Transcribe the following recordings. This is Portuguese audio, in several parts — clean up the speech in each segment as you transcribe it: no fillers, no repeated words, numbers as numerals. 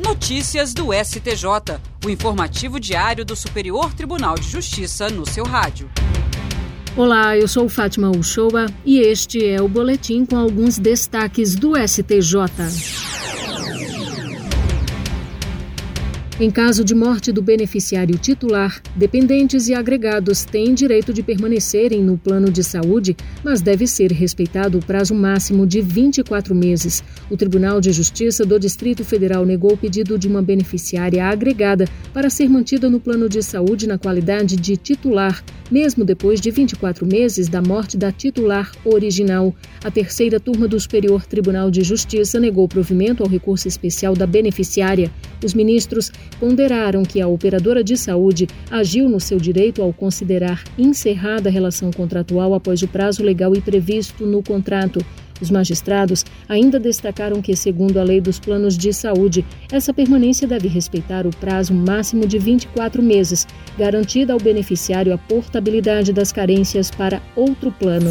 Notícias do STJ, o informativo diário do Superior Tribunal de Justiça no seu rádio. Olá, eu sou Fátima Uchoa e este é o boletim com alguns destaques do STJ. Em caso de morte do beneficiário titular, dependentes e agregados têm direito de permanecerem no plano de saúde, mas deve ser respeitado o prazo máximo de 24 meses. O Tribunal de Justiça do Distrito Federal negou o pedido de uma beneficiária agregada para ser mantida no plano de saúde na qualidade de titular, mesmo depois de 24 meses da morte da titular original. A terceira turma do Superior Tribunal de Justiça negou provimento ao recurso especial da beneficiária. Os ministros ponderaram que a operadora de saúde agiu no seu direito ao considerar encerrada a relação contratual após o prazo legal e previsto no contrato. Os magistrados ainda destacaram que, segundo a lei dos planos de saúde, essa permanência deve respeitar o prazo máximo de 24 meses, garantida ao beneficiário a portabilidade das carências para outro plano.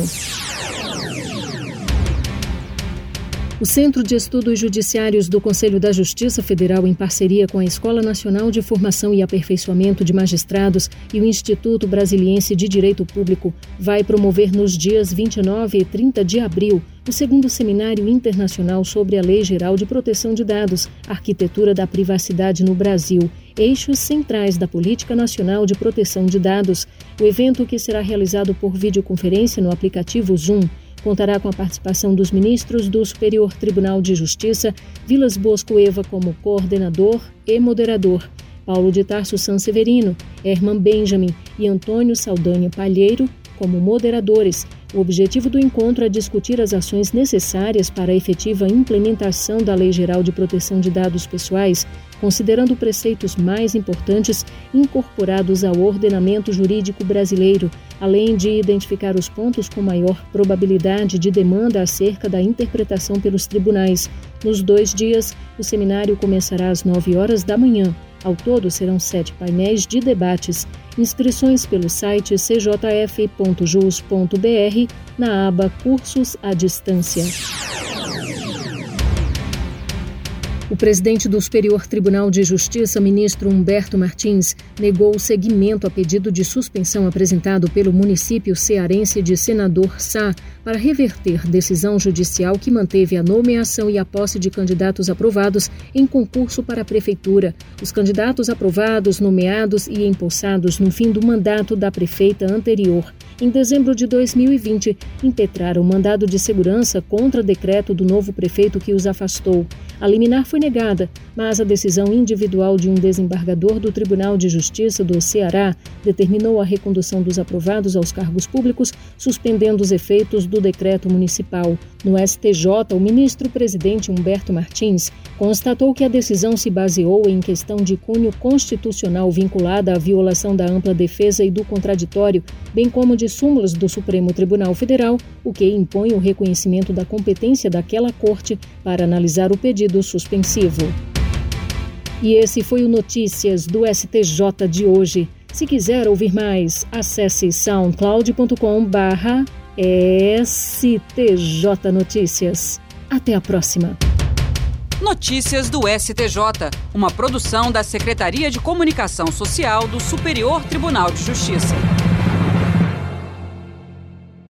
O Centro de Estudos Judiciários do Conselho da Justiça Federal, em parceria com a Escola Nacional de Formação e Aperfeiçoamento de Magistrados e o Instituto Brasiliense de Direito Público, vai promover nos dias 29 e 30 de abril o segundo Seminário Internacional sobre a Lei Geral de Proteção de Dados, Arquitetura da Privacidade no Brasil, Eixos Centrais da Política Nacional de Proteção de Dados. O evento, que será realizado por videoconferência no aplicativo Zoom, contará com a participação dos ministros do Superior Tribunal de Justiça, Vilas Boas Cueva como coordenador e moderador, Paulo de Tarso Sanseverino, Herman Benjamin e Antônio Saldanha Palheiro como moderadores. O objetivo do encontro é discutir as ações necessárias para a efetiva implementação da Lei Geral de Proteção de Dados Pessoais, considerando preceitos mais importantes incorporados ao ordenamento jurídico brasileiro, além de identificar os pontos com maior probabilidade de demanda acerca da interpretação pelos tribunais. Nos 2 dias, o seminário começará às 9 horas da manhã. Ao todo, serão 7 painéis de debates. Inscrições pelo site cjf.jus.br na aba Cursos à Distância. O presidente do Superior Tribunal de Justiça, ministro Humberto Martins, negou o seguimento a pedido de suspensão apresentado pelo município cearense de Senador Sá para reverter decisão judicial que manteve a nomeação e a posse de candidatos aprovados em concurso para a prefeitura. Os candidatos aprovados, nomeados e empossados no fim do mandato da prefeita anterior, em dezembro de 2020, impetraram mandado de segurança contra decreto do novo prefeito que os afastou. A liminar foi negada, mas a decisão individual de um desembargador do Tribunal de Justiça do Ceará determinou a recondução dos aprovados aos cargos públicos, suspendendo os efeitos do decreto municipal. No STJ, o ministro-presidente Humberto Martins constatou que a decisão se baseou em questão de cunho constitucional vinculada à violação da ampla defesa e do contraditório, bem como de súmulas do Supremo Tribunal Federal, o que impõe o reconhecimento da competência daquela corte para analisar o pedido suspensivo. E esse foi o Notícias do STJ de hoje. Se quiser ouvir mais, acesse soundcloud.com/STJ Notícias. Até a próxima. Notícias do STJ, uma produção da Secretaria de Comunicação Social do Superior Tribunal de Justiça.